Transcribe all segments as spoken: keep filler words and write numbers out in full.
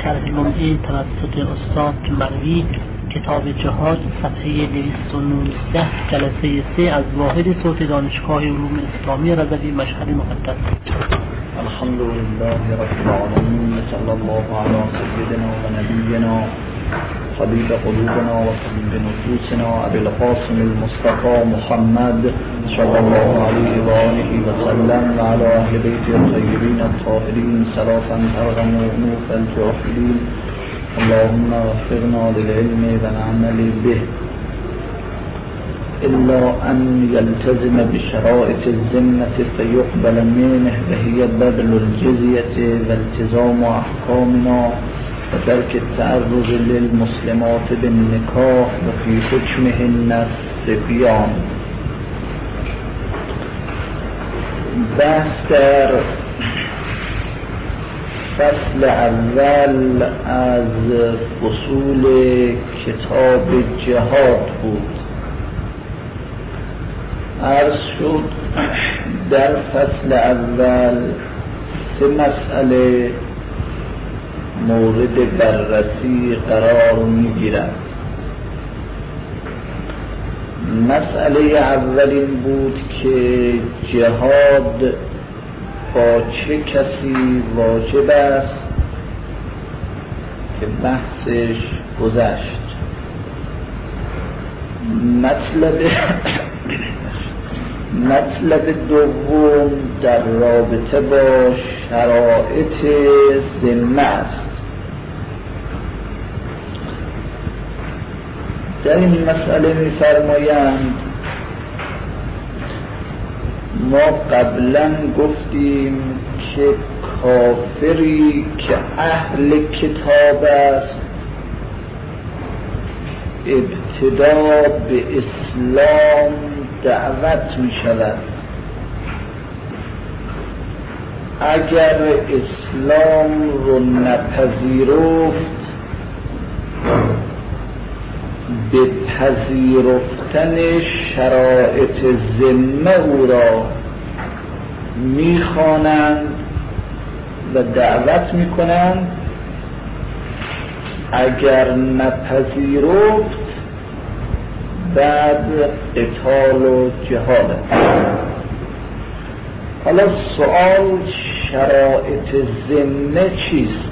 شرح لمعه توسط استاد مروی کتاب جهاد صفحه دویست و نوزده جلسه سه از واحد صوت دانشگاه علوم اسلامی رضوی مشهد مقدس. الحمد لله رب العالمین صلی الله علی سیدنا و نبینا طبیب قلوبنا و طبیب نفوسنا ابی القاسم المصطفى محمد صلی الله علیه و آله و سلم و علی اهل بیت الطیبین الطاهرین صلاة ترغم انوف الجاهلین اللهم وفقنا للعلم و العمل به إلا أن يلتزم بشرائط الذمة فيقبل منه وهي بذل الجزية والتزام أحكامنا وترك التعرض للمسلمات بالنكاح وفي حكمهن الصبيان. بحث در فصل اول از فصول کتاب جهاد بود. عرض شد در فصل اول سه مسئله مورد بررسی قرار میگیرد. مسئله اول این بود که جهاد با چه کسی واجب است که بحثش گذشت. مطلب مطلب دوم در رابطه با شرایط ذمه است. در این مسئله می‌فرمایند ما قبلا گفتیم که کافری که اهل کتاب است ابتدا به اسلام دعوت می شود. اگر اسلام رو نپذیرفت به پذیرفتن شرایط ذمه او را می خوانند و دعوت می کنند. اگر نپذیرفت بعد قتال و جهاد. حالا سوال شرایط ذمه چیست؟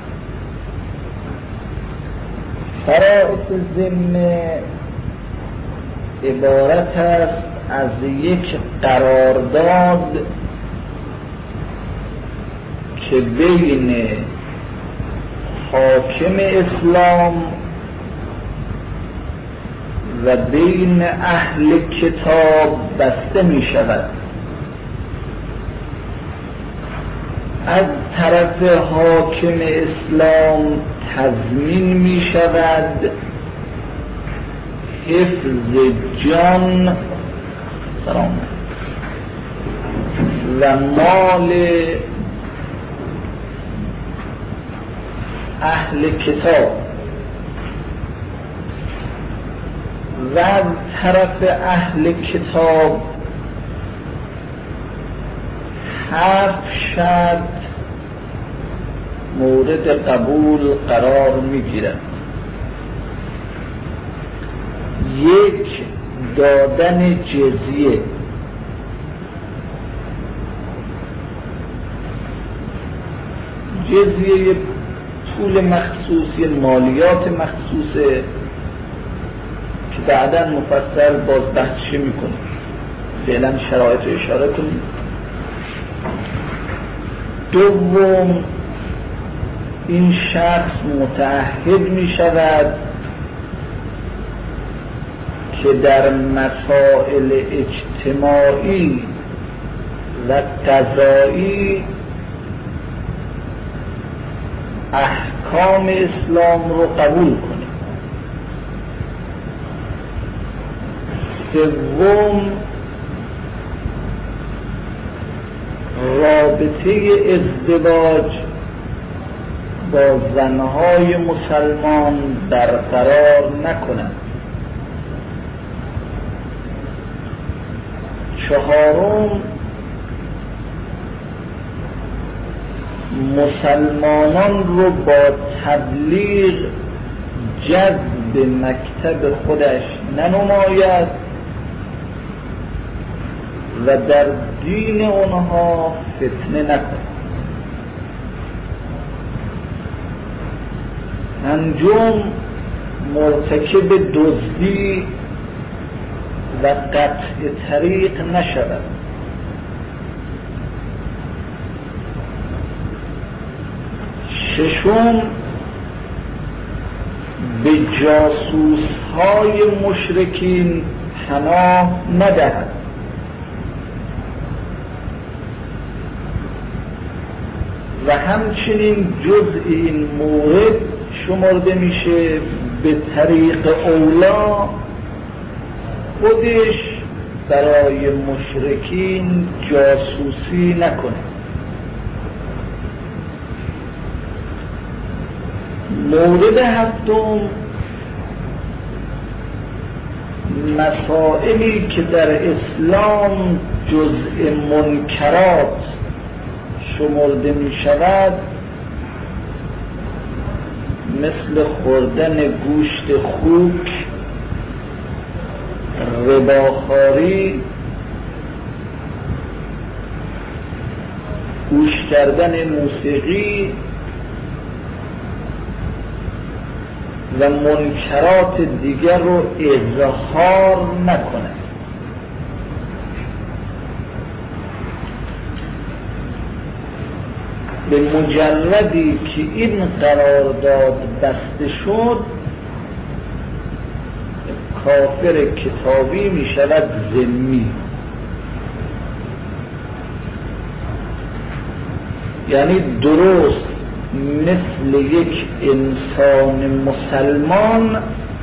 شرایط ذمه عبارت است از یک قرارداد که بین حاکم اسلام و بین اهل کتاب بسته می شود. از طرف حاکم اسلام تضمین می شود حفظ جان سلام و مال اهل کتاب و از طرف اهل کتاب هفت شرط مورد قبول قرار میگیرد. یک، دادن جزیه. جزیه پول مخصوصی، مالیات مخصوصه که بعداً مفصل باز بحثش میکنیم. فعلا شرایط رو اشاره کنیم. دوم، این شخص متعهد می شود که در مسائل اجتماعی و قضایی احکام اسلام رو قبول کنه. سوم، رابطه ازدواج با زنهای مسلمان برقرار نکنند. چهارم، مسلمانان رو با تبلیغ جذب مکتب خودش ننماید و در دین اونها فتنه نکند. پنجم، مرتکب دزدی و قطع طریق نشود. ششم، به جاسوس های مشرکین پناه ندهد. و همچنین جزء این مورد شمرده میشه به طریق اولا خودش برای مشرکین جاسوسی نکنه. مورد هفتم، مسائلی که در اسلام جزء منکرات شمرده می شود مثل خوردن گوشت خوک، رباخواری، گوش کردن موسیقی و منکرات دیگر رو اظهار نکنه. به مجردی که این قرارداد بسته شد کافر کتابی می شود ذمی، یعنی درست مثل یک انسان مسلمان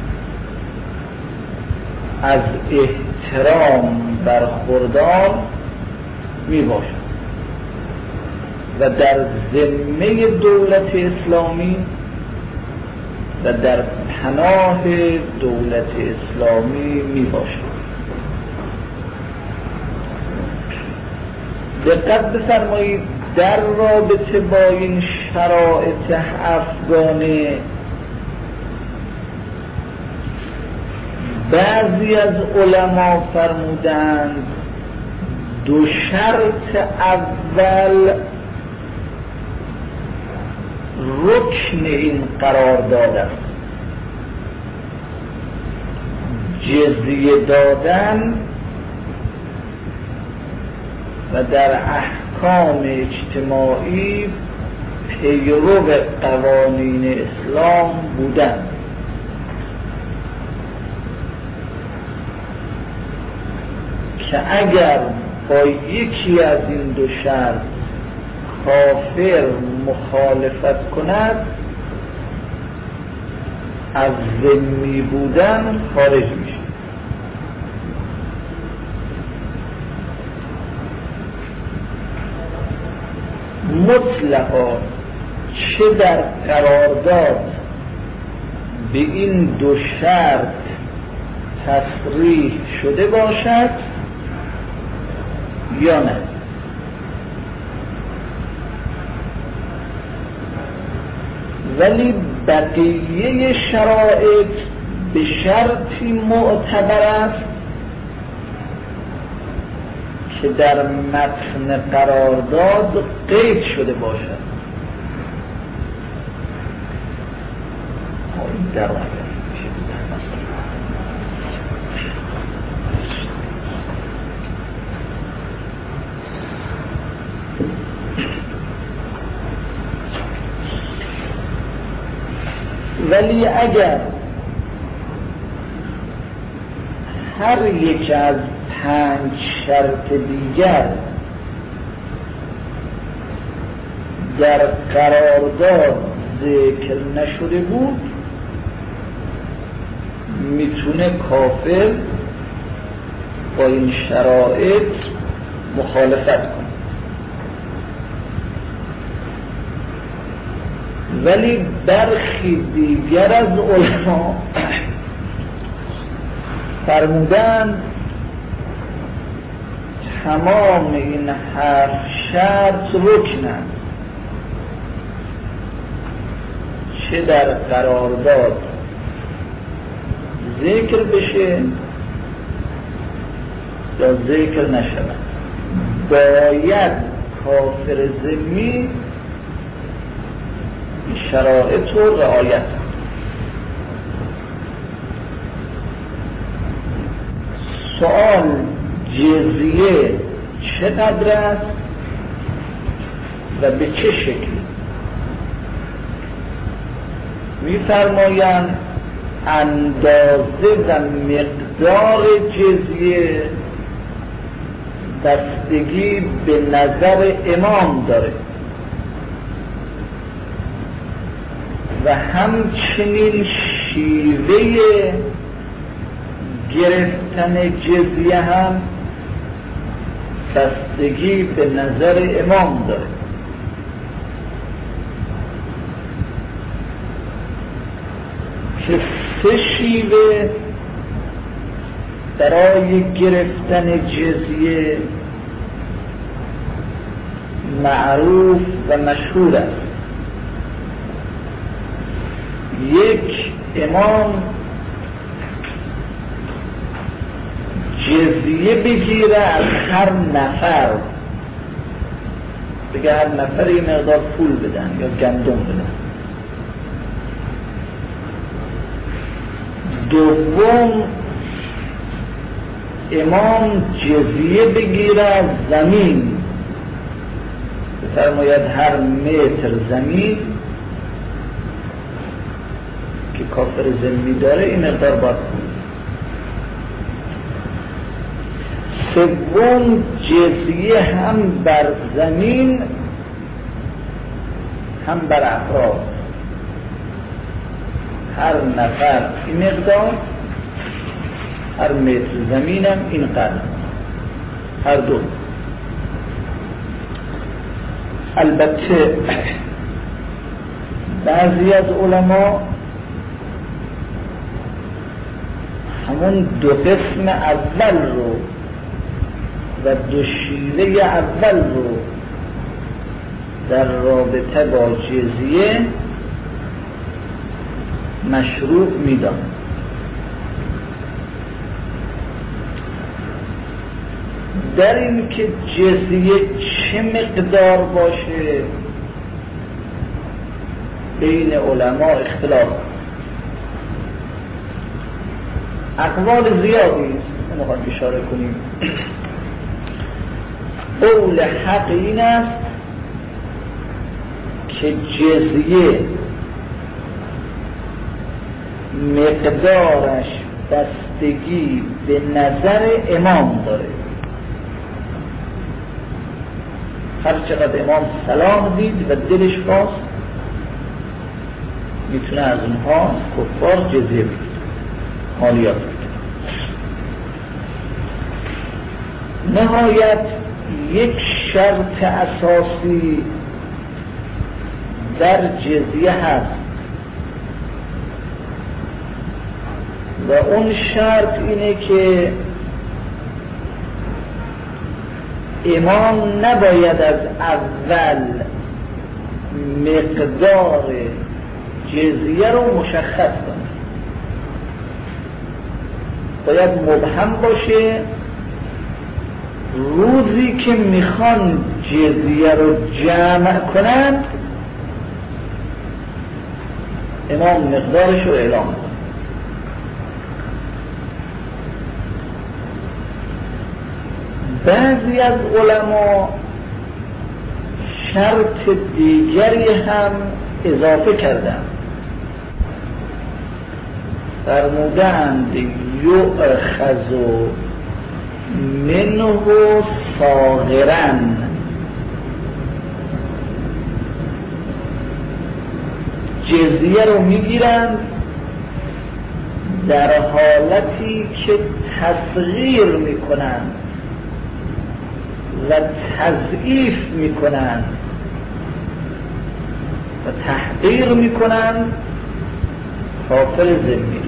از احترام برخوردار می باشد و در ذمه دولت اسلامی و در پناه دولت اسلامی می باشد. دقت بفرمایید، در رابطه با این شرایط افغانه بعضی از علما فرمودند دو شرط اول رکن این قرارداد است: جزیه دادن و در احکام اجتماعی پیرو قوانین اسلام بودن. که اگر با یکی از این دو شرط کافر مخالفت کند از ذمی بودن خارج میشه. مطلقا چه در قرارداد به این دو شرط تصریح شده باشد یا نه، ولی بقیه شرایط به شرطی معتبر است که در متن قرارداد قید شده باشد. در ولی اگر هر یک از پنج شرط دیگر در قرارداد ذکر نشده بود میتونه کافر با این شرایط مخالفت کنه. ولی برخی دیگر از علما فرمودند تمام این هفت شرط رکنند چه در قرارداد ذکر بشه یا ذکر نشود، باید کافر ذمی شرایط و رعایت. سوال جزیه چقدر است و به چه شکلی؟ می‌فرمایند اندازه و مقدار جزیه بستگی به نظر امام داره و همچنین شیوه گرفتن جزیه هم بستگی به نظر امام داره. که سه شیوه برای گرفتن جزیه معروف و مشهور است. یک، امام جزیه بگیره از هر نفر، بگه هر نفر یه مقدار پول بدن یا گندم بدن. دوم، امام جزیه بگیره از زمین، بفرماید هر متر زمین که کافر ذمی داره این مقدار باید پول. سوم، جزیه هم بر زمین هم بر افراد، هر نفر این مقدار، هر متر زمین هم این قدر، هر دو. البته بعضی از علما همون دو قسم اول رو و دو شیوه اول رو در رابطه با جزیه مشروع میدن. در این که جزیه چه مقدار باشه بین علما اختلاف، اقوال زیادی است، نمیخوام اشاره کنیم. قول حق این است که جزیه مقدارش بستگی به نظر امام داره. هر چقدر امام صلاح دید و دلش خواست میتونه از اونها کفار جزیه بگیره، مالیات بگیره. نهایت یک شرط اساسی در جزیه هست و اون شرط اینه که امام نباید از اول مقدار جزیه رو مشخص کنه، باید مبهم باشه. روزی که میخوان جزیه رو جمع کنن امام مقدارش رو اعلام کنه. بعضی از علما شرط دیگری هم اضافه کردند، فرمودند یؤخذ منه صاغراً، جزیه رو میگیرند در حالتی که تصغیر میکنند و تضعیف میکنند و تحقیر میکنند کافر ذمی.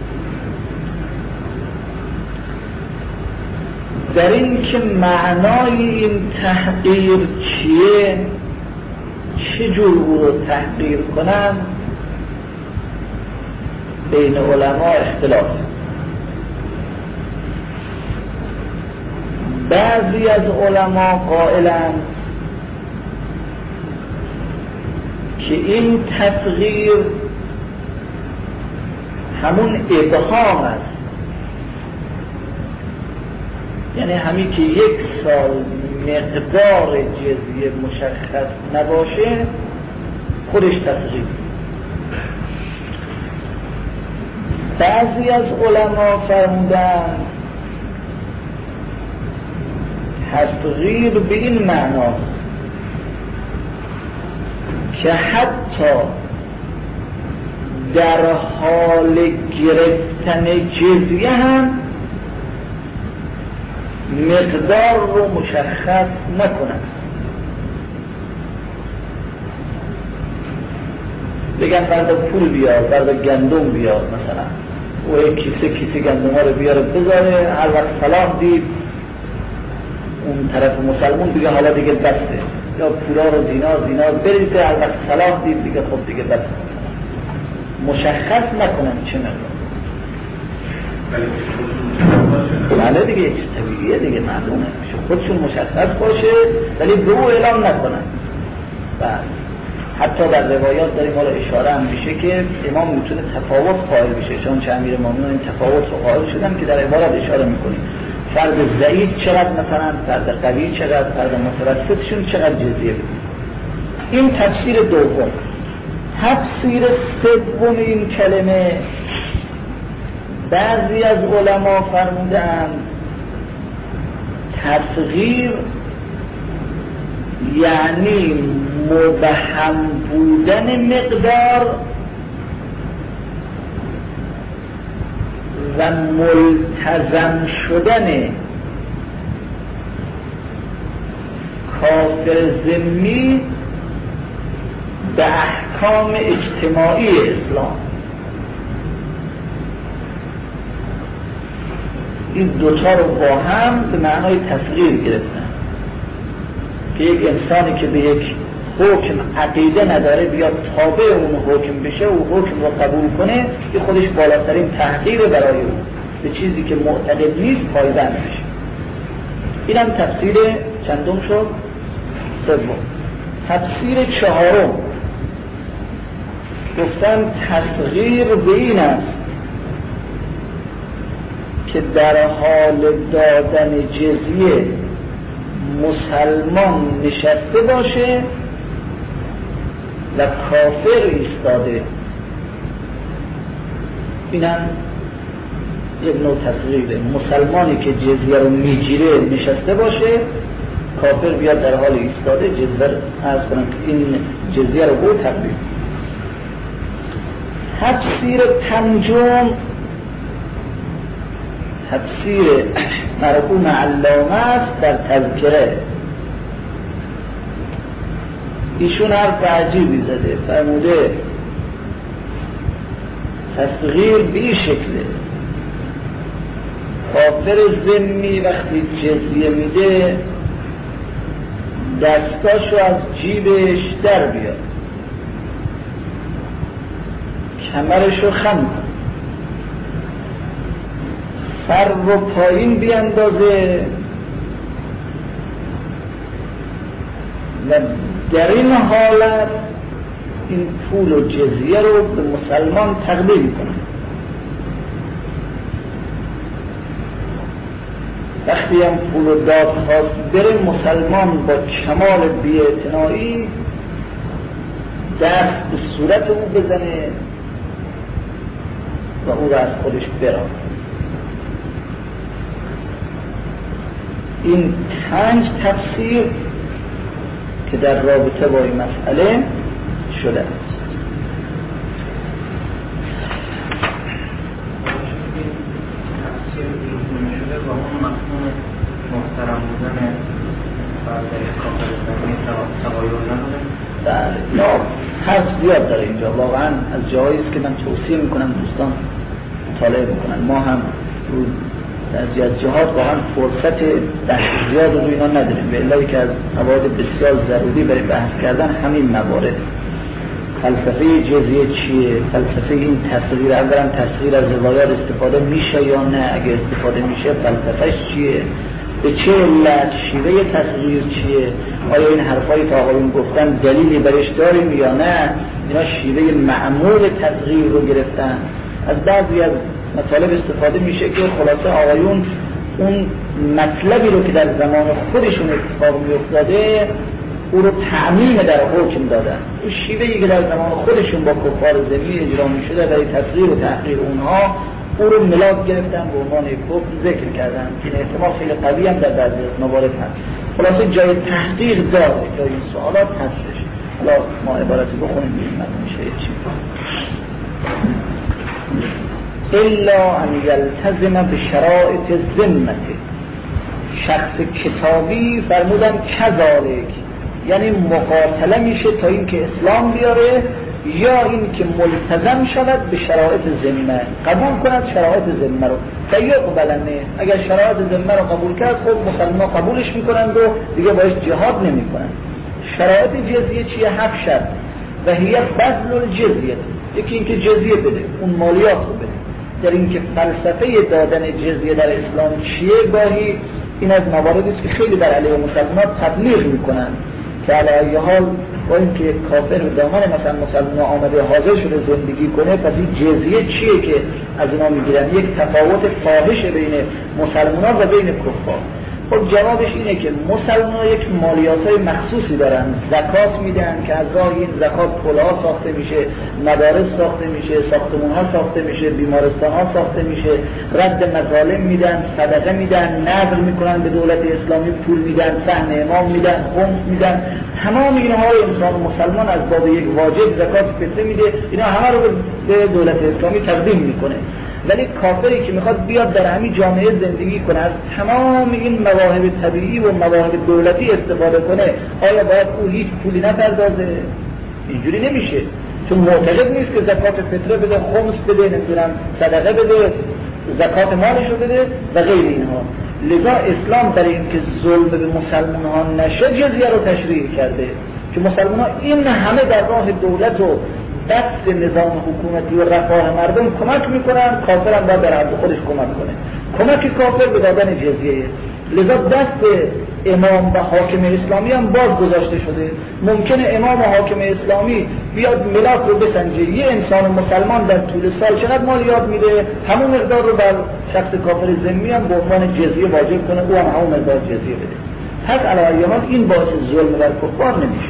در این که معنای این تحقیر چیه، چه جور او رو تحقیر کنند، بین علما اختلاف. بعضی از علما قائلند که این تصغیر همون ابهام است، یعنی همین که یک سال مقدار جزیه مشخص نباشه خودش تصغیر. بعضی از علما فرمودند تصغیر به این معناست که حتی در حال گرفتن جزیه هم مقدار رو مشخص نکنن. بگن برد پول بیار، برد گندم بیار، مثلا و یک کیسه کیسه گندم ها رو بیاره بذاره، هر وقت صلاح دید اون طرف مسلمون دیگه حالا دیگه بسته، یا پولا رو دینار دینار بریزه، هر وقت صلاح دید دیگه خب دیگه بسته، مشخص نکنن چه مقدار. بله دیگه یک طبیعیه دیگه، معلومه خودشون مشخص باشه ولی به او اعلام نکنن. بله حتی در روایات داریم حالا اشاره هم میشه که امام میتونه تفاوت قائل بشه، چون چه امیر مومنین این تفاوت رو قائل شدن که در عبارت اشاره میکنیم فرد ضعیف چقدر مثلا، فرد قوی چقدر، فرد متوسطشون چقدر جزیه بدیم. این تفسیر دوم. تفسیر سوم این کلمه بعضی از علما فرمودند تصغیر یعنی مبهم بودن مقدار و ملتزم شدن کافر ذمی به احکام اجتماعی اسلام. این دوتا رو با هم به معنای تصغیر گرفتن که یک انسانی که به یک حکم عقیده نداره بیاد تابع اون حکم بشه و حکم رو قبول کنه که خودش بالاترین تحقیر برای اون، به چیزی که معتقد نیست پایبند بشه. این هم تفسیر چندم شد؟ سوم. تفسیر چهارم گفتن تصغیر به این است که در حال دادن جزیه مسلمان نشسته باشه و کافر ایستاده. اینم یک نوع تصغیره. مسلمانی که جزیه رو میگیره نشسته باشه، کافر بیاد در حال ایستاده جزیه رو عرض کنم که این جزیه رو بود تقبیل. تفسیر پنجم تفسیر مرحوم علامه است در تذکره. ایشون حرف عجیبی زده، فرموده تصغیر به این شکله کافر ذمی وقتی جزیه میده دستاشو از جیبش در بیاد، کمرشو خم کن، سر رو پایین بیاندازه و در این حالت این پول و جزیه رو به مسلمان تقدیم کنه. وقتی هم پول و داد خواست بره، مسلمان با کمال بی‌اعتنایی دست به صورت او بزنه و او را از خودش برانه. این پنج تفسیر که در رابطه با این مسئله شده است. و اون مفهوم محترم بودن برای کافر زمین تغایر نداره. بله، یا حرف زیاد داره اینجا، واقعا از جایی است که من توصیه میکنم دوستان مطالعه بکنن. ما هم رو در از جهات واقعا فرصت بحث زیاد رو اینا نداریم، به علتی که از موارد بسیار ضروری برای بحث کردن همین موارد. فلسفه جزیه چیه؟ فلسفه این تصغیر، اولا تصغیر از روایات استفاده میشه یا نه؟ اگه استفاده میشه فلسفهش چیه؟ به چه علت؟ شیوه تصغیر چیه؟ آیا این حرفایی که آقایون گفتن دلیلی برش داریم یا نه؟ اینا شیوه معمول تصغیر رو گرفتن. از بعضی از مطالب استفاده میشه که خلاصه آقایون اون مطلبی رو که در زمان خودشون اتفاق میافتاده او رو تعمیم در حکم دادن. اون شیوهی که در زمان خودشون با کفار ذمی اجرا میشده برای تصغیر و تحقیر اونها، او رو ملاک گرفتن به عنوان کفر ذکر کردن که این احتمال خیلی قوی هم در بعضی از موارد هست. خلاصه جای تحقیق داره، جای این سوالات هستش. حالا ما عبارتی بخونیم ببینیم میشه چی. الا ان یلتزم به شرایط ذمته. شخص کتابی فرمودن کذالک، یعنی مقاتله میشه تا اینکه اسلام بیاره، یا این که ملتزم شود به شرایط ذمه، قبول کند شرایط ذمه رو. فیقبلنه، اگر شرایط ذمه رو قبول کرد خب مسلمان قبولش میکنند و دیگه باش جهاد نمیکنند. شرایط جزیه چیه؟ هفت شرط. و هی بذل الجزیه، یکی اینکه جزیه بده، اون مالیات رو بده. در اینکه فلسفه دادن جزیه در اسلام چیه، گاهی این از مواردی است که خیلی در علیه مسلمان تبلیغ میکنن که علیه حال با اینکه کافر و دامن مثلا مسلمان آمده حاضر شده زندگی کنه، پس این جزیه چیه که از اونا میگیرن؟ یک تفاوت فاحش بین مسلمان و بین کفار. خب جوابش اینه که مسلمان یک مالیات‌های مخصوصی دارن، زکات میدن که از راه این زکات پل‌ها ساخته میشه، مدارس ساخته میشه، ساختمان‌ها ساخته میشه، بیمارستان‌ها ساخته میشه، رد مظالم میدن، صدقه میدن، نذر میکنن به دولت اسلامی، پول میدن، سهم امام میدن، خمس میدن. تمام اینها رو انسان مسلمان از باب یک واجب زکات فطره میده، اینا همه رو به دولت اسلامی تقدیم میکنه. ولی کافری که میخواد بیاد در همین جامعه زندگی کنه، از تمام این مواهب طبیعی و مواهب دولتی استفاده کنه، آیا باید او هیچ پولی نپردازه؟ اینجوری نمیشه، چون معتقد نیست که زکات فطره بده، خمس بده، نمیدونم صدقه بده، زکات مالش رو بده و غیر اینها. لذا اسلام برای اینکه ظلم به مسلمان ها نشه جزیه رو تشریع کرده که مسلمان ها این همه در راه دولت و دست نظام حکومتی و رفاه مردم کمک میکنن، کافر هم باید در عرض خودش کمک کنه. کمک کافر به دادن جزیه. لذا دست امام و حاکم اسلامی هم باز گذاشته شده. ممکنه امام و حاکم اسلامی بیاد ملاک رو بسنجه، یه انسان مسلمان در طول سال چقدر مالیات میده، همون مقدار رو بر شخص کافر ذمی هم به عنوان جزیه واجب کنه، او هم همون مقدار جزیه بده. پس علی حال این باعث ظلم بر کفار نمیشه.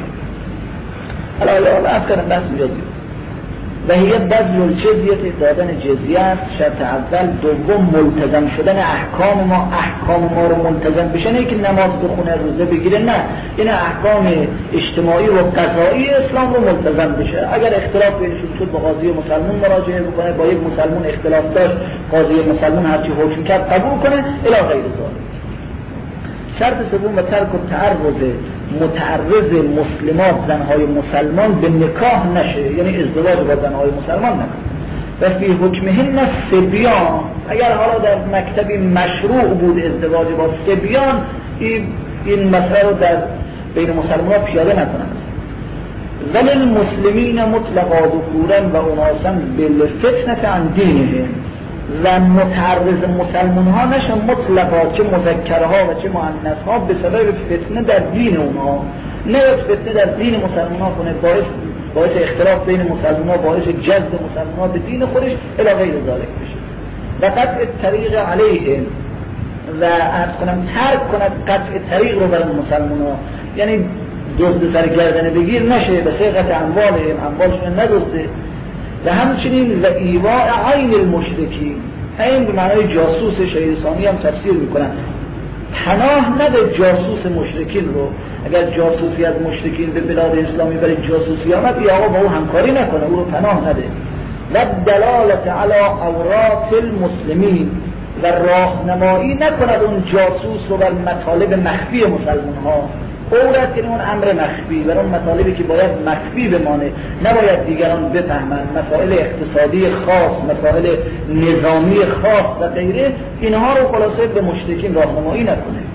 علی حال اصلا بحث میادی و هی بذل الجزیه، دادن جزیه است شرط اول. دوم ملتزم شدن احکام ما، احکام ما رو ملتزم بشه، نه که نماز بخونه روزه بگیره، نه، این احکام اجتماعی و قضایی اسلام رو ملتزم بشه. اگر اختلاف بینشون شد با قاضی مسلمان مراجعه بکنه، با یک مسلمان اختلاف داشت قاضی مسلمان هرچی حکم کرد قبول کنه الی غیر ذلک. شرط سوم و ترک و تعرض متعرض مسلمات زنهای مسلمان به نکاح نشه، یعنی ازدواج با زنهای مسلمان نکنه. و فی حکمهن صبیان، اگر حالا در مکتبی مشروع بود ازدواج با صبیان، این, این مسئله رو در بین مسلمان پیاده نکنند. ولی المسلمین مطلقا ذکورا و اناسا بالفتنة عن دینهم، و متعرض مسلمان ها نشن مطلقا، چه مذکرها و چه مؤنث ها، به سبب فتنه در دین اونها. نه فتنه در دین مسلمان ها کنه، باعث باعث اختلاف بین مسلمان ها، باعث جذب مسلمان ها به دین خودش الی غیر ذلک بشه. و قطع طریق علیهم، و عرض کنم ترک کند قطع طریق رو برای مسلمان ها، یعنی دزد سر گردن بگیر نشه، به سرقت اموالهم، اموالشون ندزده. و همچنین و ایواء عین المشرکین، این به معنای جاسوس شهید ثانی هم تفسیر میکنن. پناه نده جاسوس مشرکین رو. اگر جاسوسی از مشرکین به بلاد اسلامی برای جاسوسی آمد، یا آقا با او همکاری نکنه، او رو پناه نده. و دلالت علی عورات المسلمین، و راهنمایی نکند اون جاسوس رو بر مطالب مخفی مسلمان ها. عورت یعنی اون امر مخفی، بر اون مطالبی که باید مخفی بمانه، نباید دیگران بفهمند، مسائل اقتصادی خاص، مسائل نظامی خاص و غیره، اینها رو خلاصه به مشرکین راهنمایی نکنه.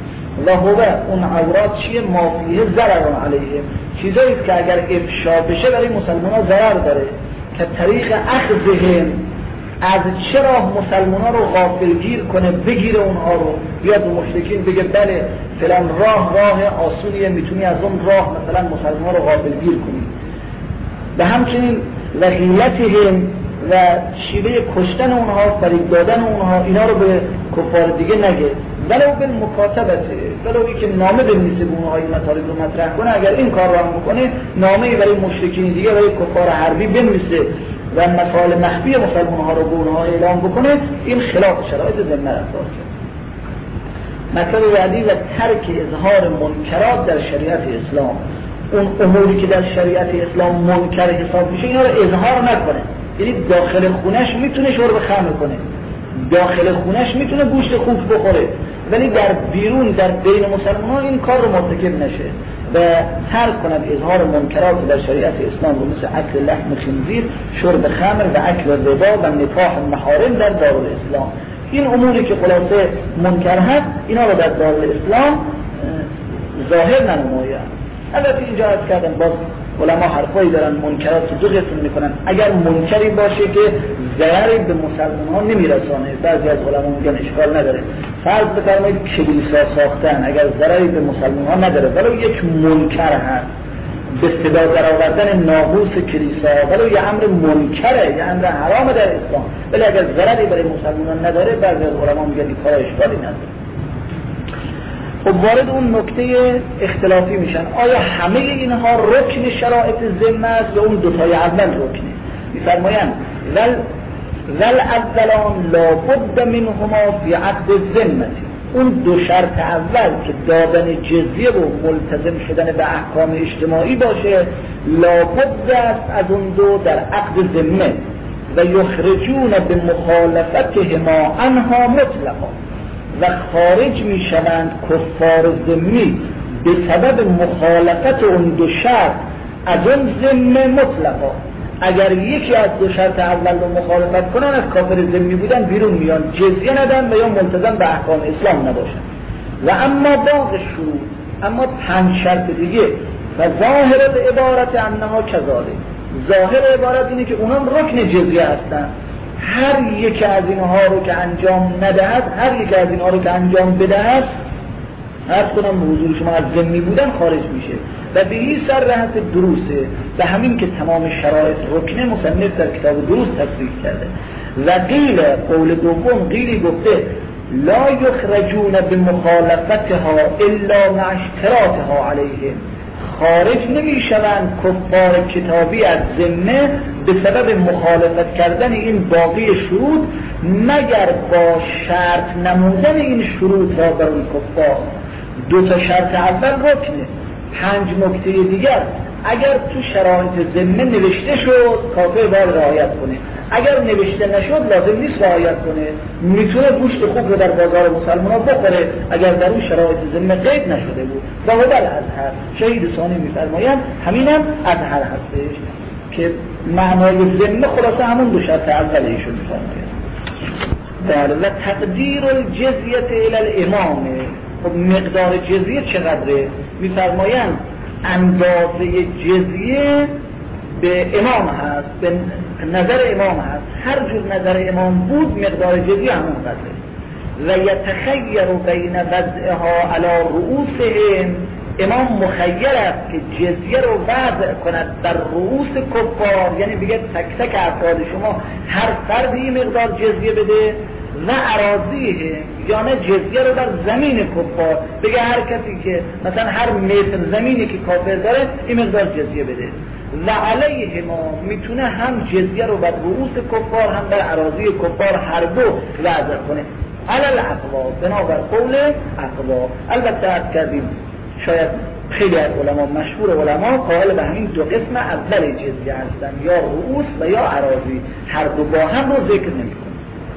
و هو اون عورات چیه؟ مافیه ضرر علیه، چیزایی که اگر افشا بشه برای مسلمان ها ضرر داره، که طریق اخذهم از چه راه مسلمان ها رو غافلگیر کنه، بگیره اونها رو، بیاد به مشرکین بگه بله فلان راه راه آسونیه، میتونی از اون راه مثلا مسلمان ها رو غافلگیر کنی. و همچنین و غیلتهم و شیوه کشتن اونها، فریب دادن اونها، اینا رو به کفار دیگه نگه. ولو بالمکاتبته، ولو که نامه بنویسه به اونها این مطالب رو مطرح کنه، اگر این کار رو هم بکنه، نامه‌ای برای مشرکین دیگه، برای کفار حربی بنویسه و مسائل مخفی مسلمان ها رو به اونها اعلام بکنه، این خلاف شرایط ذمه رفتار کرد. مطلب بعدی و ترک اظهار منکرات در شریعت اسلام. اون اموری که در شریعت اسلام منکر حساب میشه اینا رو اظهار نکنه. یعنی داخل خونش میتونه شرب خمر کنه، داخل خونش میتونه گوشت خوک بخوره، ولی در بیرون در بین مسلمانان این کار رو مرتکب نشه و ترک کند اظهار منکرات در شریعت اسلام رو، مثل اکل لحم خنزیر، شرب خمر و اکل ربا و نکاح محارم در دارالاسلام. این اموری که خلاصه منکر هست اینا رو در دارالاسلام ظاهر ننمایند. البته اینجا عرض کردم باز علما حرفایی دارن، منکرات دو قسم میکنن. اگر منکری باشه که ضرری به مسلمان ها نمیرسانه، بعضی از علما میگن اشکال نداره. فرض بفرمایید کلیسا ساختن اگر ضرری به مسلمان ها نداره، ولو یک منکر هست، به صدا درآوردن ناموس کلیسا، ولو یه امر منکره، یه امر حرام در اسلام، ولی اگر ضرری برای مسلمانان نداره، بعضی از علما میگن این کار اشکالی نداره. خب وارد اون نکته اختلافی میشن، آیا همه اینها رکن شرایط ذمه است یا اون دوتای اول رکنه؟ میفرمایند ول ول اولان لابد منهما فی عقد الذمه. اون دو شرط اول که دادن جزیه و ملتزم شدن به احکام اجتماعی باشه، لابد است از اون دو در عقد ذمه و یخرجون به مخالفتهما عنها مطلقا، و خارج می شوند کفار ذمی به سبب مخالفت اون دو شرط از اون ذمه مطلقا. اگر یکی از دو شرط اول رو مخالفت کنن، از کافر ذمی بودن بیرون میان، جزیه ندن و یا ملتزم به احکام اسلام نباشن. و اما باقی شروط، اما پنج شرط دیگه، و ظاهر عبارت انها کذالک، ظاهر عبارت اینه که اونم رکن جزیه هستن. هر یک از اینها رو که انجام ندهد، هر یک از اینها رو که انجام بدهد، عرض کنم به حضور شما، از ذمی بودن خارج میشه و به این سر رهت دروسه. و همین که تمام شرایط رکنه مصنف در کتاب دروس تصریح کرده. و قیل، قول دوم، قیلی گفته لا یخرجون بمخالفتها الا مع اشتراطها علیهم، خارج نمی شوند کفار کتابی از ذمه به سبب مخالفت کردن این باقی شروط، مگر با شرط نمودن این شروط را بر اون کفار. دو تا شرط اول رکنه، پنج نکته دیگر اگر تو شرایط ذمه نوشته شد کافر باید رعایت کنه، اگر نوشته نشد لازم نیست رعایت کنه، میتونه گوشت خوب رو در بازار مسلمان ها بخوره اگر در اون شرایط ذمه قید نشده بود. و هو الازهر، شهید ثانی میفرمایند همینم ازهر هستش که معنای ذمه خلاصه همون دو شرط اول ایشون میفرمایند. بله. و تقدیر الجزیه الی الامام، خب مقدار جزیه چقدره؟ میفرمایند اندازه جزیه به امام هست، به نظر امام هست، هر جور نظر امام بود مقدار جزیه همون قدره. و یتخیر بین وضعها علی رؤوسهم، امام مخیر است که جزیه رو وضع کند در رؤوس کفار، یعنی بگه تک تک افراد شما هر فردی مقدار جزیه بده، و اراضیه، یعنی جزیه رو در زمین کفار بگه هر کسی که مثلا هر متر زمینی که کافر داره این مقدار جزیه بده. و علیه ما میتونه هم جزیه رو بر رؤوس کفار هم در اراضی کفار هر دو وضع کنه. علل اقوا، بنابر قول اقوا. البته عرض کردیم شاید خیلی از علما، مشهور علما قائل به همین دو قسم اول جزیه هستن، یا رؤوس و یا اراضی، هر دو با هم رو ذکر نمی‌کنه.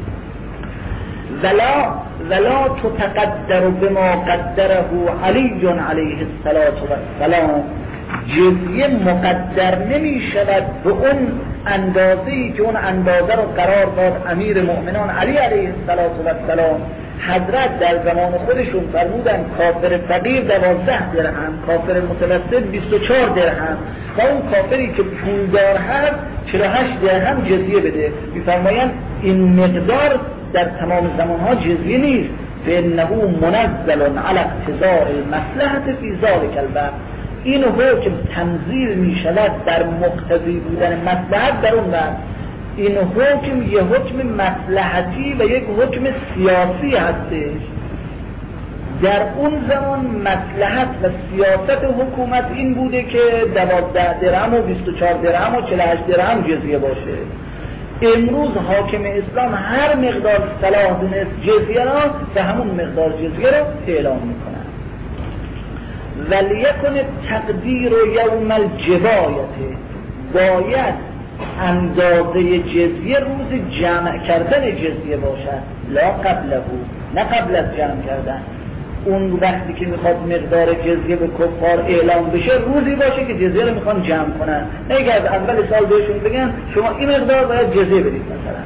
ولا ولا تتقدر بما قدره علی علیه السلام، جزیه مقدر نمی شود به اون اندازه‌ای که اون اندازه رو قرار داد امیر مؤمنان علی علیه السلام، حضرت در زمان خودشون فرمودن کافر فقیر دوازده درهم، کافر متوسط بیست و چهار درهم و اون کافری که پولدار هست چهل و هشت درهم جزیه بده. میفرمایند این مقدار در تمام زمانها جزیه نیست، فإنه منزل على اقتضاء المصلحة فی ذلک الوقت. این حکم تنزیل می شود در مقتضی بودن مصلحت در اون وقت. این حکم یه حکم مصلحتی و یک حکم سیاسی هستش. در اون زمان مصلحت و سیاست حکومت این بوده که دوازده درهم و بیست و چهار درهم و چهل و هشت درهم جزیه باشه. امروز حاکم اسلام هر مقدار صلاح دونست جزیه را به همون مقدار جزیه را اعلام میکنن. ولیکن تقدیر یوم الجبایت، باید اندازه جزیه روز جمع کردن جزیه باشد، لا قبله، نه قبل از جمع کردن. اون وقتی که میخواد مقدار جزیه به کفار اعلام بشه روزی باشه که جزیه رو میخوان جمع کنن، نه که از اول سال بهشون بگن شما این مقدار باید جزیه بدید مثلا.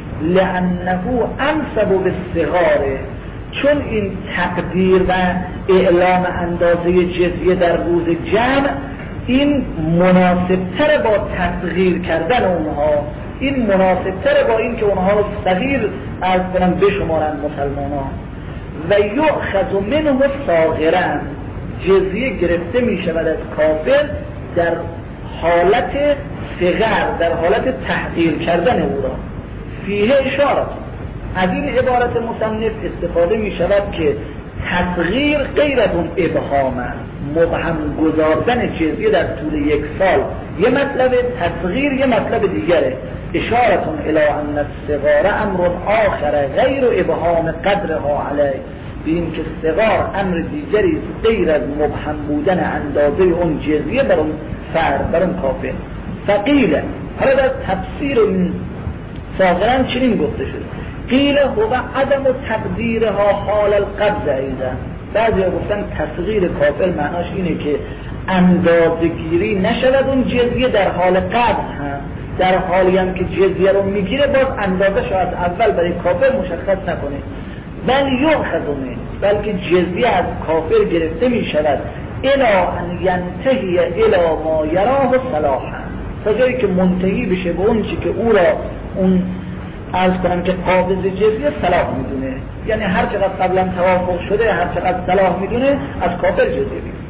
لانه انسب بالصغار، چون این تقدیر و اعلام اندازه جزیه در روز جمع این مناسبتر با تصغیر کردن اونها، این مناسبتر با این که اونها رو صغیر از کنن بشمارن مسلمان ها. و یؤخذ منه صاغرا، جزیه گرفته می شود از کافر در حالت صغر، در حالت تحقیر کردن او را. فیه اشاره، از این عبارت مصنف استفاده می شود که تصغیر غیر از اون ابهام، مبهم گذاردن جزیه در طول یک سال یه مطلب، تصغیر یه مطلب دیگره. اشارتون الی ان الصغار امر آخر غیر ابهام قدرها علیه، به این که صغار امر دیگری غیر از مبهم بودن اندازه اون جزیه بر اون فرد، بر اون کافر. فقیله، حالا در تفسیر این صاغران چنین گفته شده، قیله هو عدم تقدیرها حال القبض ایضا. بعضی ها گفتن تصغیر کافر معناش اینه که اندازه گیری نشود اون جزیه در حال قبض هم، در حالی هم که جزیه رو میگیره باز اندازه شو از اول برای کافر مشخص نکنه. بل یؤخذ منه، بلکه جزیه از کافر گرفته میشود الی ان ینتهی الی ما یراه صلاحا، تا جایی که منتهی بشه به اون چی که او را اون عرض کنم که قابض جزیه صلاح میدونه، یعنی هر چقدر قبلا توافق شده، هر چقدر صلاح میدونه از کافر جزیه بگیره.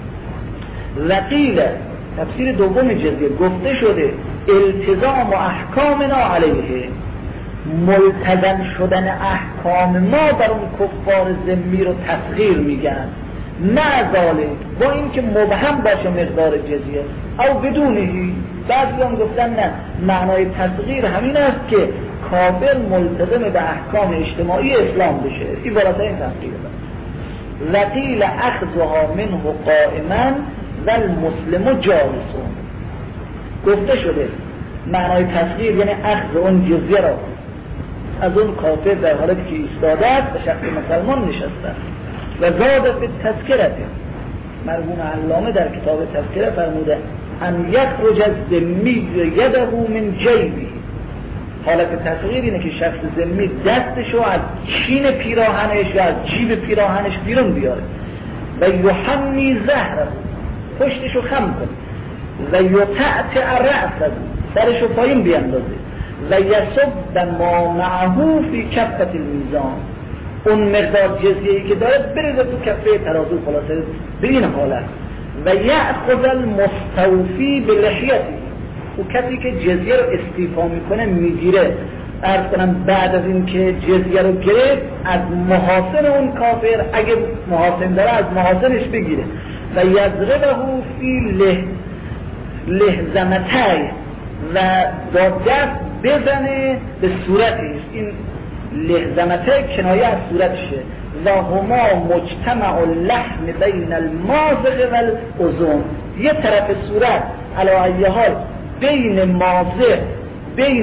وقیل، تفسیر دوم جزیه، گفته شده التزام احکامنا علیه، ملتزم شدن احکام ما بر اون کفار ذمی رو تصغیر میگن، معذاله با اینکه مبهم باشه مقدار جزیه او بدونهی. بعضی هم گفتن نه، معنای تصغیر همین است که کافر ملتزم به احکام اجتماعی اسلام بشه، این بالاتر این تصغیر است. وقیل اخذها منه قائما و المسلم جالسون، گفته شده معنای تصغیر یعنی اخذ اون جزیه را از اون کافر در حالتی که ایستاده است به شخص مسلمان نشسته. و زاد به تذکرت، مرحوم علامه در کتاب تذکره فرموده ان یخرج از ذمی یده من جیبی، حالت تصغیر اینه که شخص ذمی دستشو از چین پیراهنش یا از جیب پیراهنش بیرون بیاره و یحمی زهره، پشتشو خم کنه و یتعتع رأسه، سرشو پایین بیاندازه و یصب ما معه فی کفة المیزان، اون مقدار جزیه‌ای که داره بریزه تو کفه ترازو. خلاصه به این حالت و یأخذ المستوفی بلحیته، او کسی که جزیه رو استیفا میکنه میگیره، عرض کنم بعد از این که جزیه رو گرفت از محاسن اون کافر، اگه محاسن داره از محاسنش بگیره و یضربه فی له لهزمتی، و با دست بزنه به صورتش. این لهزمته کنایه از صورتشه. و هما مجتمع اللحم بین المازق و الاذن، یه طرف صورت علی ای حال بین مازق، بین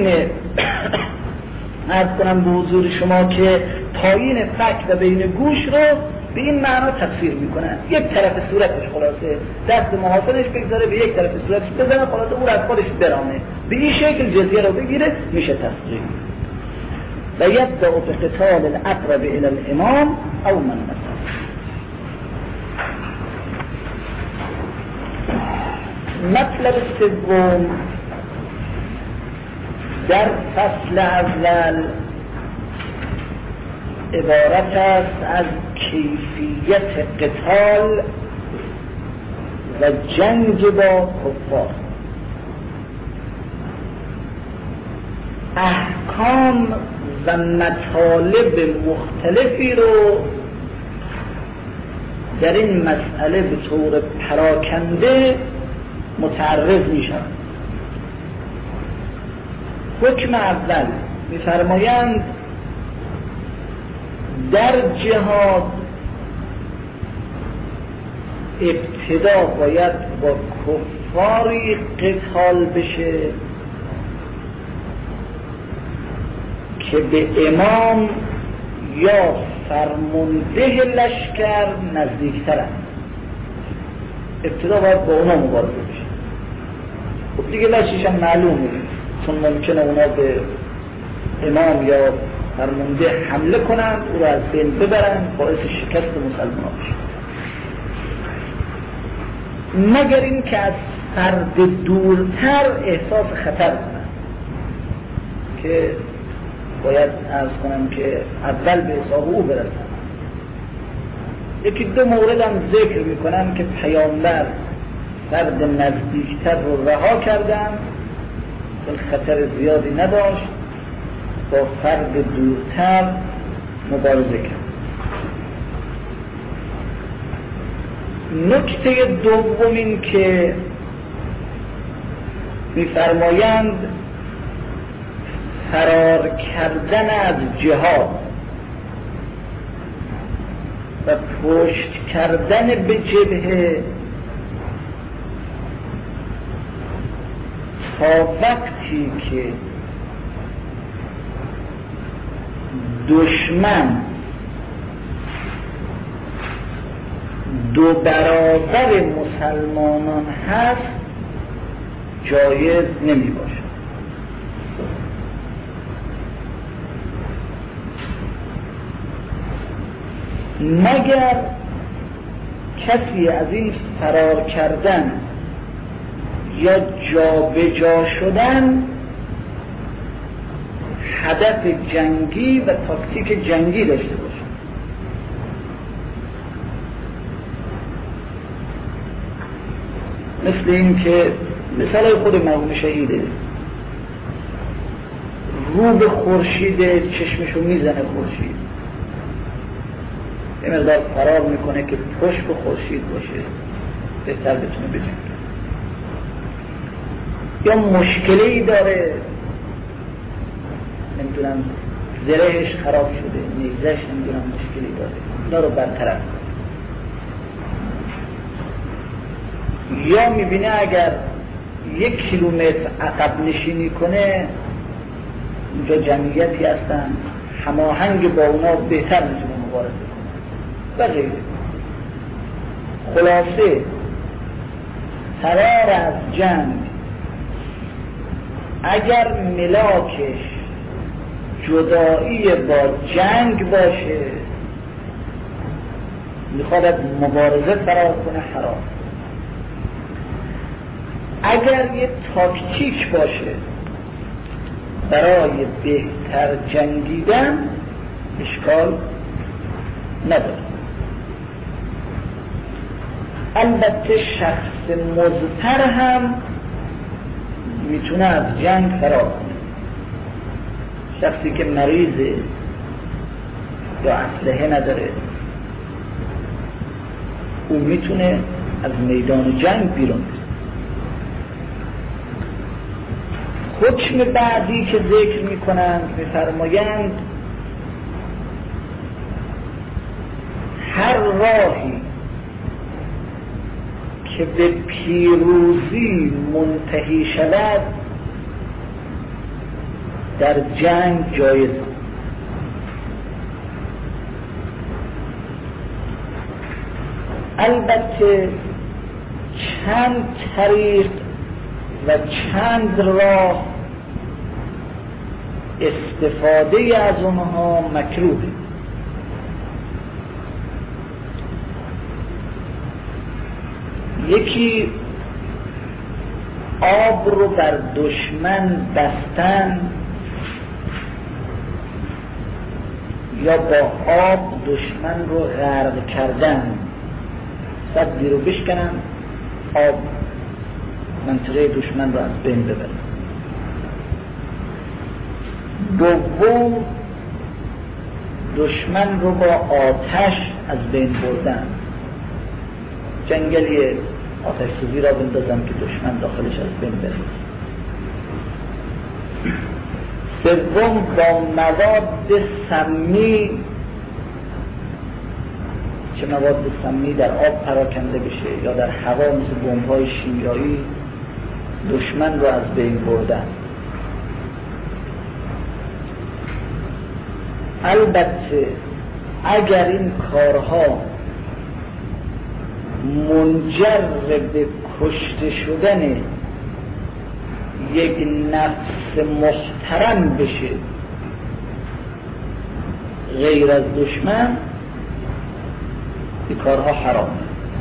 عرض کنم به حضور شما که پایین فک و بین گوش رو به این معنا تفسیر میکنن. یک طرف صورتش خلاصه دست محاسنش بگذاره به یک طرف صورتش بزنه، خلاصه او را از خودش برامه، به این شکل جزیه رو بگیره، میشه تفسیر. و یبدأ بقتال الاقرب الى الامام او من مثل. مطلب سوم در فصل اول عبارت است از کیفیت قتال و جنگ با کفار. احکام و مطالب مختلفی رو در این مسئله به طور پراکنده متعرض می شود. حکم اول می‌فرمایند در جهاد ابتدا باید با کفاری قتال بشه که به امام یا فرمانده لشکر نزدیک‌ترند. ابتدا باید با اونا مبارزه بشه. خب دیگه لشیش هم معلومه، چون ممکنه اونا به امام یا فرمانده حمله کنند، او را از بین ببرند، باعث شکست مسلمان بشه. مگر این که از فرد دورتر احساس خطر کنند، که باید عرض کنم که اول به حساب او برسند. یکی دو مورد هم ذکر میکنم که پیامبر فرد نزدیکتر رو رها کردن، چون خطر زیادی نداشت، با فرد دورتر مبارزه کرد. نکته دوم این که می‌فرمایند فرار کردن از جهاد و پشت کردن به جبهه تا وقتی که دشمن دو برابر مسلمانان هست جایز نمی باشد. مگر کسی از این فرار کردن یا جا به جا شدن هدف جنگی و تاکتیک جنگی داشته باشه. مثل این که مثال خود مرحوم شهیده رو به خورشید چشمشو میزنه، خورشید یه مقدار فرار میکنه که پشت به خورشید باشه، بهتر بتونه بجنگه. یا مشکلی داره، نمیدونم زرهش خراب شده، نیزش نمیدونم مشکلی داره، اینا رو برطرف. یا میبینه اگر یک کیلومتر عقب نشینی کنه اونجا جمعیتی هستن، هماهنگ با اونا بهتر میتونه مبارزه کنه و غیره. خلاصه فرار از جنگ اگر ملاکش جدایی با جنگ باشه، میخواد مبارزه فرار کنه، حرام. اگر یه تاکتیک باشه برای بهتر جنگیدن، اشکال نداره. البته شخص مضطر هم میتونه از جنگ فرار کنه. شخصی که مریضه یا اسلحه نداره، او میتونه از میدان جنگ بیرون بره. حکم بعدی که ذکر میکنند میفرمایند هر راهی که به پیروزی منتهی شود در جنگ جایز. البته چند طریق و چند راه استفاده از اونها مکروهه. یکی آب رو بر دشمن بستن یا با آب دشمن رو غرق کردن، سدی رو بشکنن، آب منطقه دشمن رو از بین ببرن. دوم دشمن رو با آتش از بین بردن، جنگلی آتش سوزی را بندازن که دشمن داخلش از بین بره. سوم با مواد سمی، چه مواد سمی در آب پراکنده بشه یا در هوا مثل بمب‌های شیمیایی، دشمن رو از بین بردن. البته اگر این کارها منجر به کشته شدن یک نفس محترم بشه غیر از دشمن، این کارها حرامه.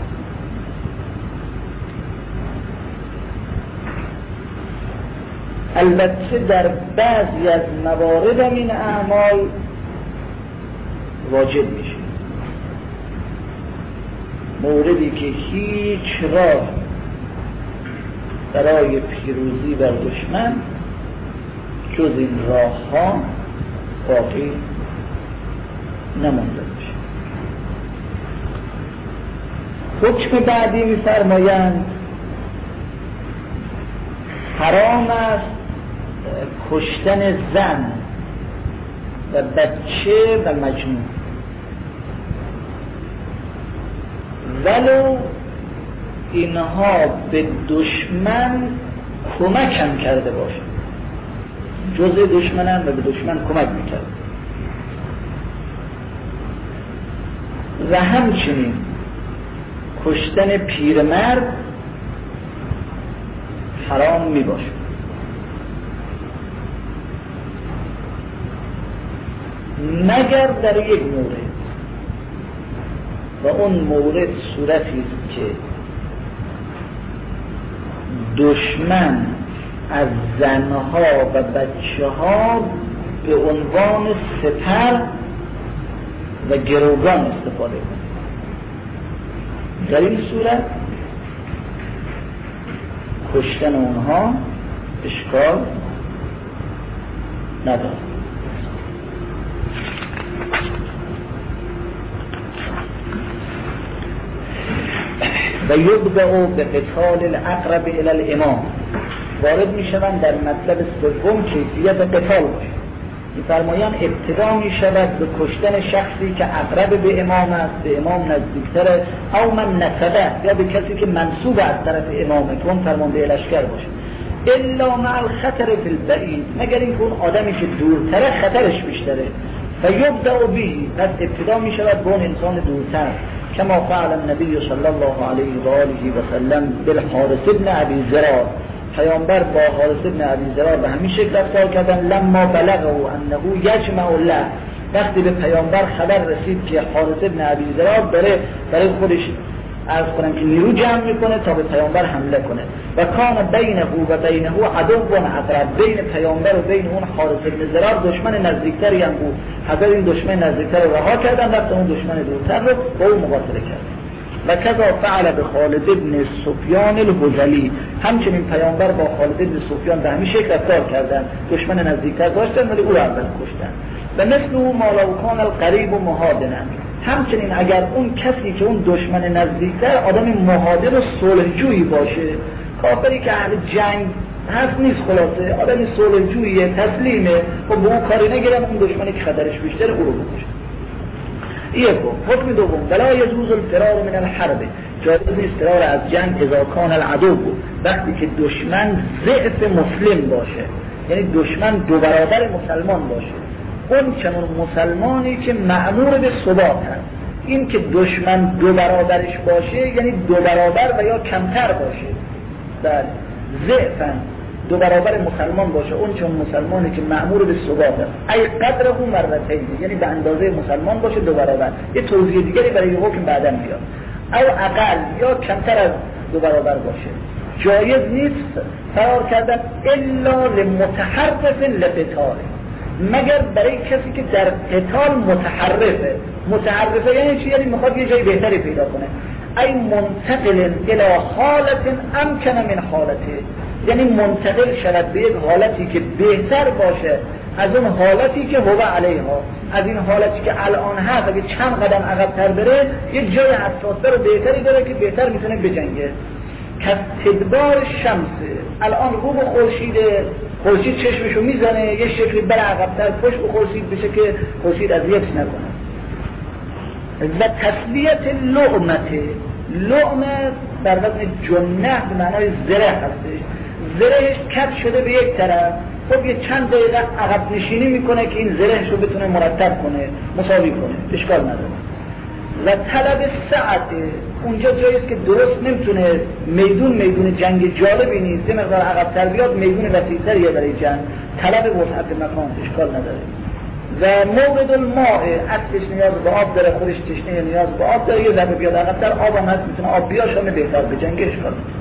البته در بعضی از موارد این اعمال واجب میشه، موردی که هیچ راه برای پیروزی بر دشمن جز این راه ها باقی نمانده میشه. حکم بعدی می‌فرمایند حرام است کشتن زن و بچه و مجنون، ولو اینها به دشمن کمک هم کرده باشه، جزء دشمنن و به دشمن کمک میکرد. و همچنین کشتن پیرمرد حرام میباشه. مگر در یک مورد، و اون مورد صورتی است که دشمن از زنها و بچه ها به عنوان سپر و گروگان استفاده کنه. در این صورت کشتن اونها اشکال نداره. و یبدأ به قتال الاقرب الی الامام، وارد می شوند در مطلب سوم کیفیت قتال باشه. می‌فرمایند ابتدا می شود به کشتن شخصی که اقرب به امام است، به امام نزدیکتر، او من نسبه، یا به کسی که منسوب از طرف امامه که اون فرمانده لشکر باشه. الا مع الخطر فی البعید، مگر اینکه اون آدمی که دورتره خطرش بیشتره. و یبدأ به، پس ابتدا می شود به اون انسان دورتر، كما فعل النبي صلى الله عليه وآله وسلم بالحارث بن ابي زرار. پیامبر با حارث بن ابی زرار به همین شکل رفتار کردن. لما بلغه انه یجمع له، وقتی به پیامبر خبر رسید که حارث بن ابی زرار داره برای خودش عرض کنم که نیرو جمع میکنه تا به پیامبر حمله کنه. و کان بینه و بینه عدو اقرب، بین پیامبر و بین اون حارث بن زرار دشمن نزدیکتری هم بود. حضرت این دشمن نزدیکتر رو رها کردن، رفت اون دشمن دورتر رو با اون مقاتله کرد. و کذا فعل به خالد بن سفیان الهذلی، همچنین پیامبر با خالد بن سفیان به همین شکل رفتار کردن، دشمن نزدیکتر داشتن ولی او را اول کشتن. و مثل او مالاوکان القریب و مهادنن، همچنین اگر اون کسی که اون دشمن نزدیکتر آدم مهادن و صلحجویی باشه، کافری که اهل جنگ هست نیست، خلاصه آدم صلحجویی تسلیمه و به اون کاری نگیرن، اون دشمنی که خطرش بیشتره او رو بکشه. یکم حکم دوم، ولا یجوز الفرار من الحرب، جایز نیست فرار از جنگ اذا کان العدو بود، وقتی که دشمن ضعف مسلم باشه، یعنی دشمن دو برابر مسلمان باشه. اون چنون مسلمانی که مأمور به ثبات هست. این که دشمن دو برابرش باشه یعنی دو برابر و یا کمتر باشه. بله ضعفن دو برابر مسلمان باشه، اون چون مسلمانی که مأمور به ثبات است، ای قدره مرتين، یعنی به اندازه مسلمان باشه دو برابر. یه توضیح دیگری برای حکم بعداً بیاد. او اقل یا کمتر از دو برابر باشه. جایز نیست فرار کردن الا لمتحرف لقتال، مگر برای کسی که در قتال متحرفه. متحرفه یعنی چی؟ یعنی میخواد یه جای بهتری پیدا کنه. ای منتقل الى حالت امکن من حالته، یعنی منتقل شود به یک حالتی که بهتر باشه از اون حالتی که هو علیها، از این حالتی که الان هست. اگه چند قدم عقب‌تر بره یک جای حساس‌تر و بهتری داره که بهتر میتونه بجنگه. که تدبار شمس، الان رو به خورشیده، خورشید چشمشو میزنه یه شکلی بره عقب‌تر پشت به خورشید بشه که خورشید اذیت نکنه. و تسلیت لعمته، لعمه در وزن جنح به معنای زره هستش. زرهش کت شده به یک طرف، خب یه چند دقیقه عقب نشینی میکنه که این زرهش رو بتونه مرتب کنه، مساوی کنه، اشکال نداره. و طلب سعت، اونجا جاییست که درست نمیتونه، میدون میدون جنگ جالبی نیست، یه مقدار عقب‌تر بیاد میدون وسیع‌تریه برای جنگ، طلب وسعت مکان، اشکال نداره. و مورد الماء، اصلش نیاز به آب داره، خودش تشنه نیاز به آب داره، یه ذره بیاد عقب‌تر آب هم هست میتونه آب بیاشونه بهتر به جنگ، اشکال نداره.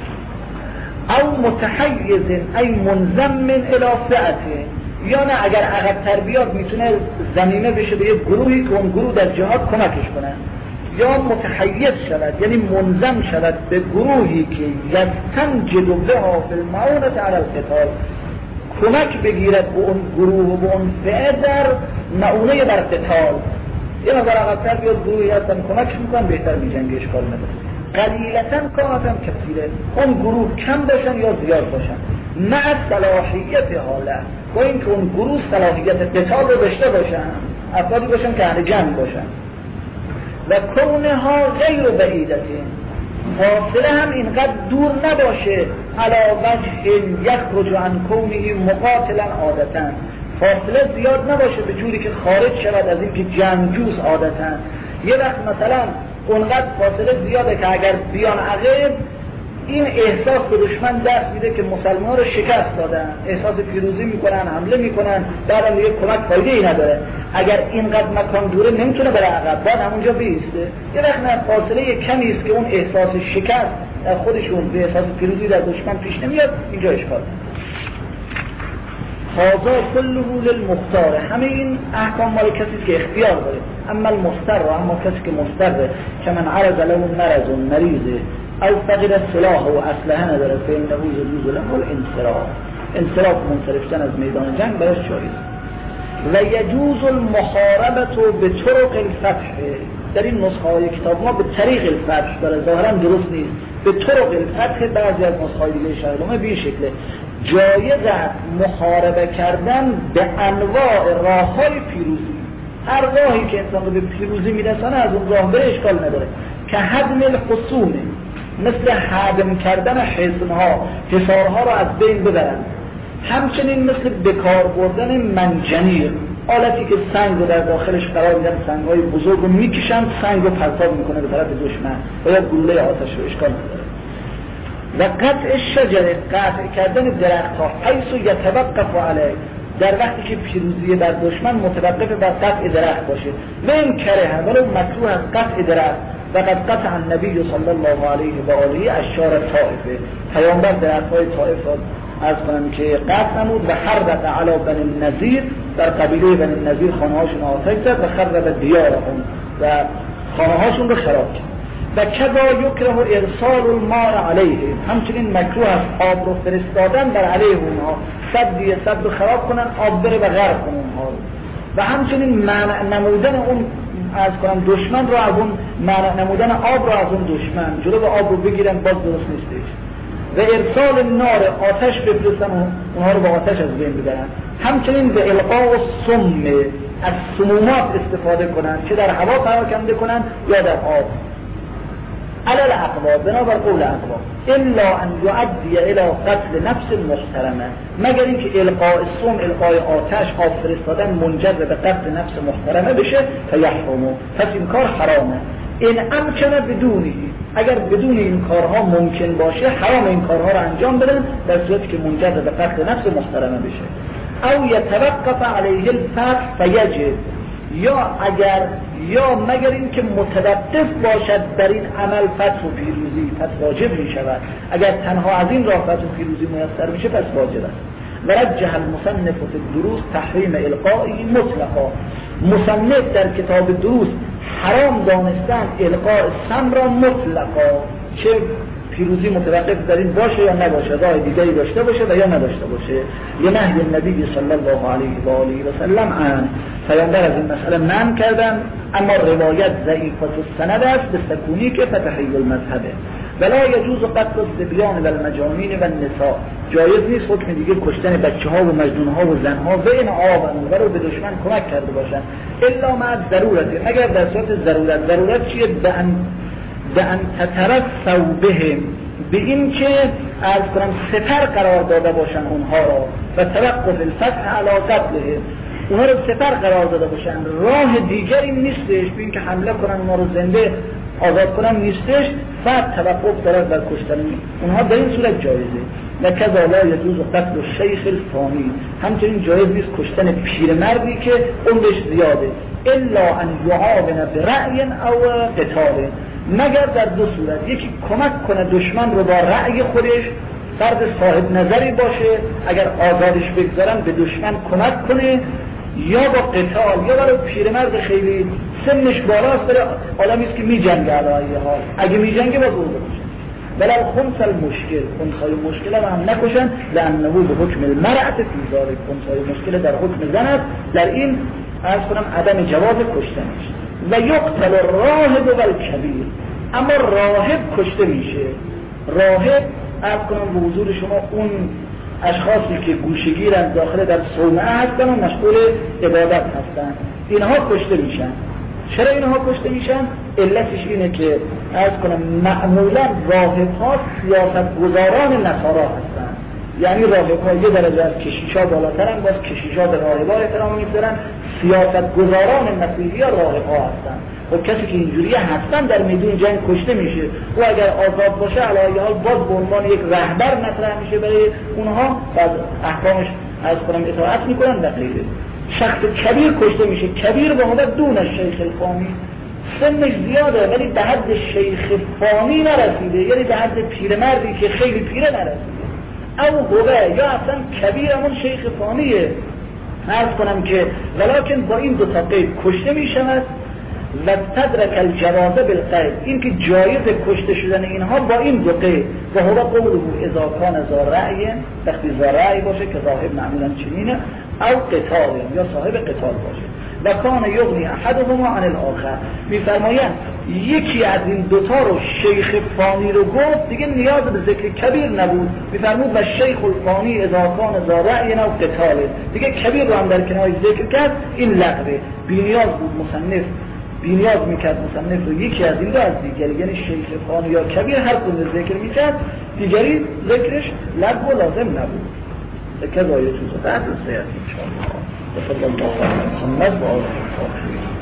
او متحیز ای منضم الی فئته، یا نه اگر عقب‌تر بیاد میتونه ضمیمه بشه به یک گروهی که اون گروه در جهاد کمکش کنه. یا متحیز شود یعنی منضم شود به گروهی که یستنجد بها فی المعونة علی القتال، کمک بگیرد به اون گروه و به اون فئه در معونه بر قتال. یه مقدار عقب‌تر بیاد گروهی هستن کمکش میکنن بهتر میجنگه، اشکال نداره. قلیلتاً کانتم کثیره، اون گروه کم باشن یا زیاد باشن، مع صلاحیت حاله، با اینکه اون گروه صلاحیت قتال رو داشته باشن، افرادی باشن که اهل جنگ باشن. و کونها غیر بعیدتین، فاصله هم اینقدر دور نباشه، علی وجه یخرج عن کونه مقاتلا عادتاً، فاصله زیاد نباشه به جوری که خارج شود از این که جنگجوست عادتاً. یه وقت مثلا اونقدر فاصله زیاده که اگر بیان عقب این احساس به دشمن دست میده که مسلمان رو شکست دادن، احساس پیروزی میکنن، حمله میکنن، بعدم دیگه کمک فایده ای نداره. اگر اینقدر مکان دوره نمیتونه بره عقب، بعد همونجا بیسته. یه وقت نه فاصله کمی است که اون احساس شکست در خودشون به احساس پیروزی در دشمن پیش نمیاد، اینجا اشکال. هذا كله للمختار، همه این احکام مال کسی که اختیار داره. اما المستر، اما کسی که مستره که من عرض له مرض مریضه او فقد السلاح و اسلحه نداره، فإنه يجوز له الانصراف، انصراف منصرفتن از میدان جنگ براش جایز. و یجوز المحاربه به طرق الفتح، در این نسخه های کتاب ما به طریق الفتح داره، ظاهرا درست نیست، به طرق الفتح بعضی از نسخه های دیگه شاهدامه به این شکله. جایز است محاربه کردن به انواع راه‌های پیروزی، هر راهی که انسان رو به پیروزی میرسانه از اون راه بره، اشکال نداره. که هدم الحصون، مثل هدم کردن حصنها، حصارها رو از بین ببرن. همچنین مثل بکار بردن منجنیق، آلتی که سنگ رو در داخلش قرار میدن، سنگ‌های بزرگ رو میکشن، سنگ رو پرتاب میکنه به طرف دشمن و یا گلوله آتش رو، اشکال نداره. و قطع شجره، قطع کردن درخت ها، حیث یتوقف علیه، در وقتی که پیروزی بر دشمن متوقف بر قطع درخت باشه. و این کره ولو مکروه از قطع درخت، و قد قطع النبی صلی الله علیه و آله اشجار طائفه، پیامبر درخت های طائف را از کنم که قطع نمود. و حرق علی بنی النضیر، در قبیله بنی النضیر خانه هاشون آتش زد و خرب دیارهم، و خانه هاشون رو خراب کرد. و کذا یکره ارسال الماء علیه، همچنین مکروه است آب رو فرستادن بر علیه اونها، سدی سد خراب کنن، آب بره و غرق کنن اونها رو. و همچنین منع نمودن اون از کنم دشمن رو از اون، منع نمودن آب رو از اون دشمن، جلو آب رو بگیرن، باز درست نیستش. و ارسال نار، آتش بفرستن اونها رو با آتش از بین ببرن. همچنین به القاء السم، از سمومات استفاده کنن، چه در هوا پراکنده کنن یا در آب. على الاقوام، بنابر قول اقوام، الا ان يؤدي الى قتل نفس محترمه، مگر اینکه القاء السم، القای آتش، آب فرستادن منجر به قتل نفس محترمه بشه، فیحرمه، پس این کار حرامه. این امکنه بدونی، اگر بدون این کارها ممکن باشه حرام این کارها رو انجام بدن در صورتی که منجر به قتل نفس محترمه بشه. او یتوقف علیه الفتح فیجب، یا اگر یا مگر این که متوقف باشد در این عمل فتح و پیروزی، پس واجب می شود. اگر تنها از این راه فتح و پیروزی میسر میشه پس واجب است. ورجح المصنف فی الدروس تحریم القائی مطلقا، مصنف در کتاب دروس حرام دانستن القاء سم را مطلقا، چه پیروزی متوقف در این باشه یا نباشه، راه دیگری داشته باشه و یا نداشته باشه. لنهی النبی صلی الله علیه و آله و سلم عن، پیامبر از این مسئله منع کردن، اما روایت ضعیفه السند است به سکونی که فتحی المذهبه. ولا یجوز قتل الصبیان و المجانین و النساء، جایز نیست حکم دیگه کشتن بچه ها و مجنون ها و زن ها و این آبن و رو به دشمن کمک کرده باشن، الا مع ضرورتی، مگر در صورت ضرورت. ضرورت چیه؟ به ان به ان تترسوا بهم، به این که از کنم سپر قرار داده باشن اونها را، و توقف الفتح علی قتلهم، اونها رو سپر قرار داده باشن، راه دیگری نیستش به این که حمله کنن اونها رو زنده آزاد کنن نیستش، فقط توقف دارد بر کشتن اونها، در این صورت جایزه. و کذا لا یجوز قتل الشیخ الفانی، همچنین جایز نیست کشتن پیرمردی که عمرش زیاده، الا ان یعاون برأی او قتال، مگر در دو صورت، یکی کمک کنه دشمن رو با رأی خودش، فرد صاحب نظری باشه اگر آزادش بگذارن به دشمن کمک کنه، یا با قتال، یا برای پیرمرد خیلی سنش بالاست داره آدمی است که می جنگه علیه حال، اگه می جنگه با برده باشه. ولی خمس المشکل، خمسای مشکل رو هم نکشن، لانه به حکم المرأة فی ذلک، خمسای مشکل در حکم زن است، در این عرض کنم عدم جواز کشتنش. و یقتل الراهب و الکبیر، اما راهب کشته میشه. راهب عرض کنم به حضور شما اون اشخاصی که گوشگیرن داخل در صومعه هستن و مشغول عبادت هستن، اینها کشته میشن. چرا اینها کشته میشن؟ علتش اینه که عرض کنم معمولا راهب‌ها سیاست گذاران نصارا هستن، یعنی راهب‌ها یه درجه از کشیشا بالاترن، باز کشیشا به راهب‌ها احترام میذارن، سیاست گذاران مسیحی راهب‌ها هستن. و کسی که اینجوری هستن در میدون جنگ کشته میشه، و اگر آزاد باشه علاوه حال باز به عنوان یک رهبر مطرح میشه برای اونها، بعد احکامش از کنم اطاعت میکنن و غیره. شخص کبیر کشته میشه، کبیر به مدت دون شیخ الفانی، سنش زیاده ولی به حد شیخ فانی نرسیده، یعنی به حد پیرمردی که خیلی پیره نرسیده. او هوه یا اصلا کبیر همون شیخ فانیه، عرض کنم که ولکن با این دو تا قید کشته میشود. و تدرک الجوازه بالقید، این که جایز کشته شدن اینها با این دو قید، و هو قوله اذا کان ذا رأی، وقتی ذا رأی باشه که صاحب معمولا چنینه، او قتال یا صاحب قتال باشه. و کان یغنی احدهما عن الاخر، میفرمایند یکی از این دوتا رو شیخ فانی رو گفت دیگه نیاز به ذکر کبیر نبود. میفرمود و شیخ الفانی اذا کان ذا رأی او قتال، دیگه کبیر رو هم در کنار ذکر کرد، این لغوه. بی نیاز بود مصنف بینیاز میکرد مصنف رو یکی از این دو از دیگری، یعنی شیخ فانی یا کبیر هر کدوم ذکر میکرد، دیگری ذکرش لغو و لازم نبود. کذا یجوز بعد السیاسی ان شاء الله. صلی الله علیه و سلم و آله و صحبه.